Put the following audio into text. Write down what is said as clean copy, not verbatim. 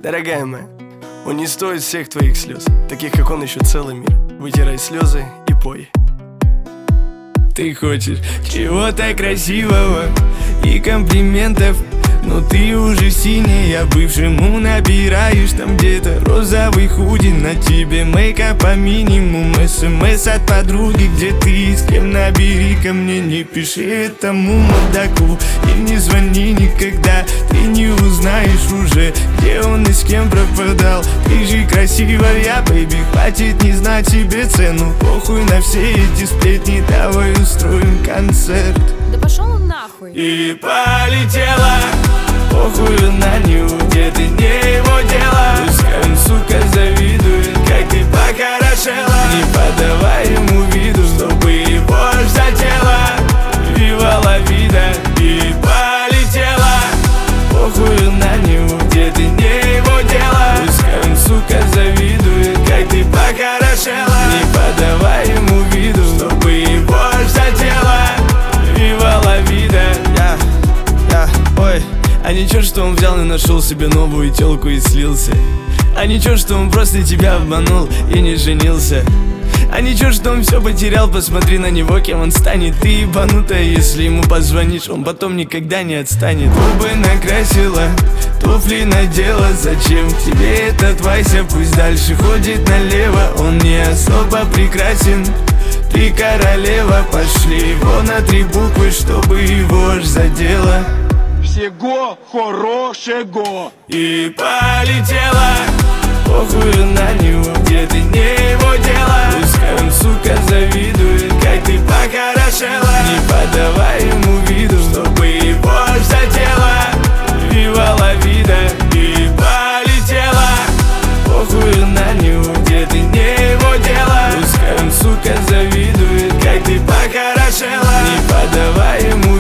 Дорогая моя, он не стоит всех твоих слез, таких как он еще целый мир. Вытирай слезы и пой. Ты хочешь чего-то красивого и комплиментов, но ты уже синяя, бывшему набираешь там где-то розовый худи. На тебе мейкап по минимум, СМС от подруги, где ты, с кем, набери ко мне. Не пиши этому мудаку и не звони никогда, ты не узнаешь уже, где он и с кем пропадал. Ты же красивая, бэйби, хватит не знать себе цену. Похуй на все эти сплетни, давай устроим концерт. Да пошел он нахуй. И полетела, похуй на него, где ты, не его дело. Пускай он, сука, завидует, как ты похорошела. Не подавай ему виду, чтобы его аж задело. Вива ла вида. И полетела, похуй на него, где ты, не его дело. Пускай он, сука, завидует, как ты похорошела. Не подавай ему виду, чтобы его аж задело. Вива ла вида. Ой. А ничего, что он взял и нашел себе новую тёлку и слился. А ничего, что он просто тебя обманул и не женился. А ничего, что он все потерял, посмотри на него, кем он станет. Ты ебанутая, если ему позвонишь, он потом никогда не отстанет. Губы накрасила, туфли надела, зачем тебе этот Вася? Пусть дальше ходит налево, он не особо прекрасен. Ты королева, пошли его на 3 буквы, чтобы его аж задело. Всего хорошего. И полетела, похуй на него, где ты, не его дело. Пускай он, сука, завидует, как ты похорошела. Не подавай ему виду, чтобы его аж задело. Вива ла вида. И полетела, похуй на него, где ты, не его дело. Пускай он, сука, завидует, как ты похорошела. Не подавай ему